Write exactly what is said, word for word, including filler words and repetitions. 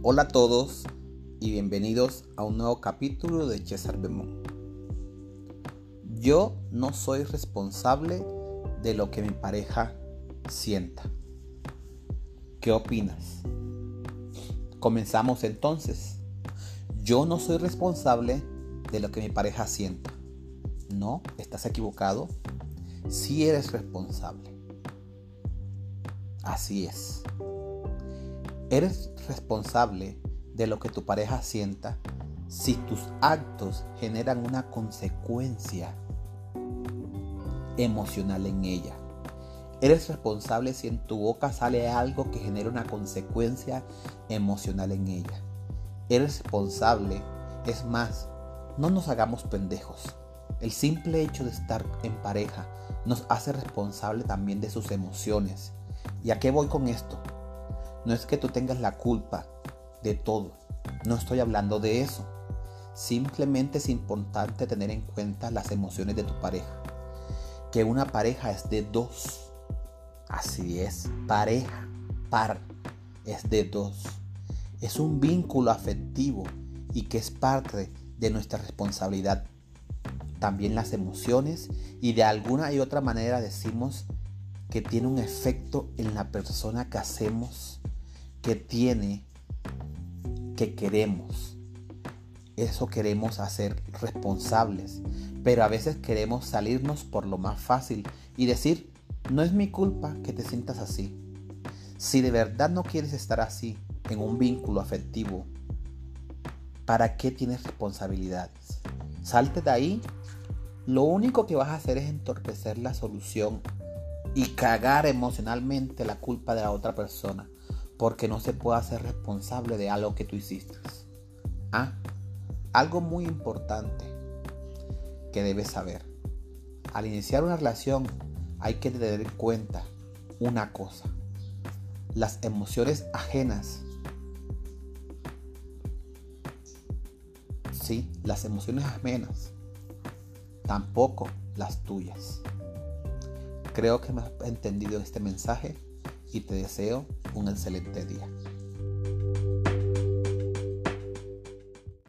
Hola a todos y bienvenidos a un nuevo capítulo de César Bemón. Yo no soy responsable de lo que mi pareja sienta. ¿Qué opinas? Comenzamos entonces. Yo no soy responsable de lo que mi pareja sienta. No, estás equivocado. Sí eres responsable. Así es. Eres responsable de lo que tu pareja sienta si tus actos generan una consecuencia emocional en ella. Eres responsable si en tu boca sale algo que genera una consecuencia emocional en ella. Eres responsable, es más, no nos hagamos pendejos. El simple hecho de estar en pareja nos hace responsable también de sus emociones. ¿Y a qué voy con esto? No es que tú tengas la culpa de todo. No estoy hablando de eso. Simplemente es importante tener en cuenta las emociones de tu pareja. Que una pareja es de dos. Así es, pareja, par, es de dos. Es un vínculo afectivo y que es parte de nuestra responsabilidad. También las emociones, y de alguna y otra manera decimos que tiene un efecto en la persona que hacemos, que tiene, que queremos. Eso queremos hacer responsables, pero a veces queremos salirnos por lo más fácil y decir, no es mi culpa que te sientas así. Si de verdad no quieres estar así en un vínculo afectivo, ¿para qué tienes responsabilidades? Salte de ahí. Lo único que vas a hacer es entorpecer la solución y cagar emocionalmente la culpa de la otra persona, porque no se puede hacer responsable de algo que tú hiciste. Ah, algo muy importante que debes saber. Al iniciar una relación hay que tener en cuenta una cosa. Las emociones ajenas. Sí, las emociones ajenas. Tampoco las tuyas. Creo que me has entendido este mensaje y te deseo un excelente día.